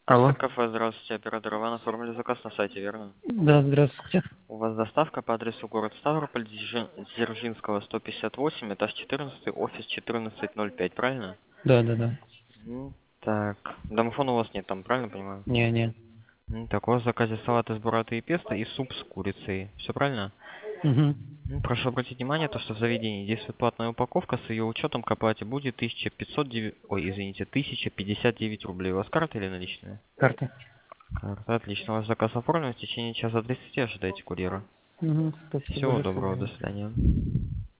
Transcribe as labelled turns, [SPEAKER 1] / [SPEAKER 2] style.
[SPEAKER 1] Алло.
[SPEAKER 2] Кафе, здравствуйте, оператор Иван, оформили заказ на сайте, верно?
[SPEAKER 1] Да, здравствуйте.
[SPEAKER 2] У вас доставка по адресу город Ставрополь, Дзержинского, 158, этаж 14, офис 1405, правильно?
[SPEAKER 1] Да, да, да.
[SPEAKER 2] Так, домофона у вас нет там, правильно понимаю?
[SPEAKER 1] Не, не.
[SPEAKER 2] Так, у вас в заказе салат из бураты и песто и суп с курицей, все правильно?
[SPEAKER 1] Угу.
[SPEAKER 2] Прошу обратить внимание, то, что в заведении действует платная упаковка, с ее учетом к оплате будет 1509, ой, извините, 1059 рублей. У вас карта или наличная?
[SPEAKER 1] Карта.
[SPEAKER 2] Карта, отлично, у вас заказ оформлен, в течение часа 30 ожидайте курьера.
[SPEAKER 1] Угу. Спасибо
[SPEAKER 2] Всего
[SPEAKER 1] большое.
[SPEAKER 2] доброго, до свидания.